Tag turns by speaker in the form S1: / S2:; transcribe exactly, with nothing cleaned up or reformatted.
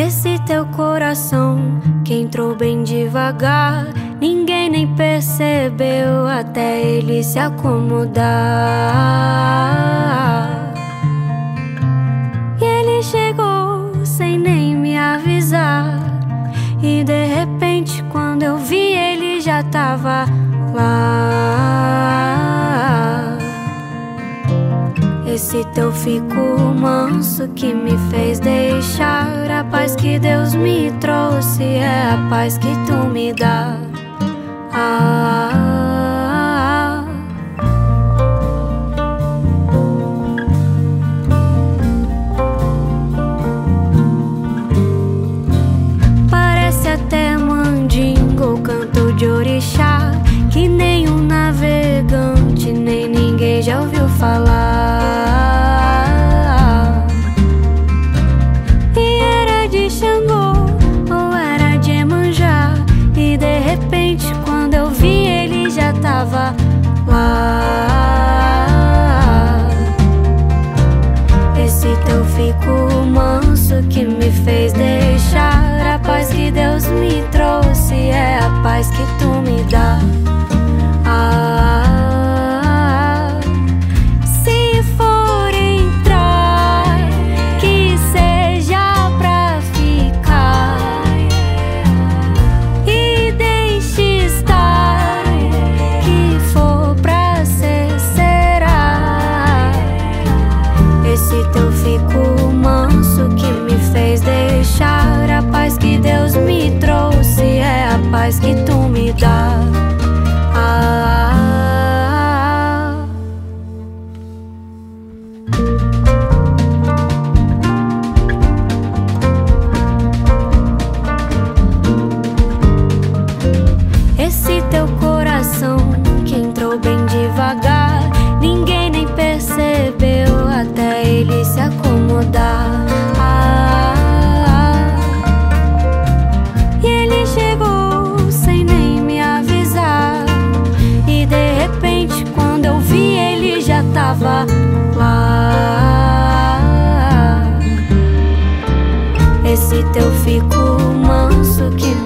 S1: Esse teu coração que entrou bem devagar, ninguém nem percebeu até ele se acomodar. E ele chegou sem nem me avisar, e de repente quando eu vi ele já tava lá. Esse teu fico manso que me fez deixar a paz que Deus me trouxe, é a paz que tu me dá. Ah, parece até mandinga ou canto de orixá, que nenhum navegante nem ninguém já ouviu falar. E era de Xangô ou era de Iemanjá, e de repente quando eu vi ele já tava lá. Esse teu fico manso que me fez deixar a paz que Deus me trouxe, é a paz que tu me dá. Ah, se for entrar, que seja pra ficar, e deixe estar, que for pra ser, será. Esse teu fico manso que me fez deixar a paz que Deus me trouxe, é a paz que tu me dá. Ah, esse teu coração que entrou bem devagar, ninguém nem percebeu até ele se acomodar. Ah, e ele chegou sem nem me avisar, e de repente quando eu vi ele já tava lá. Esse teu fico manso que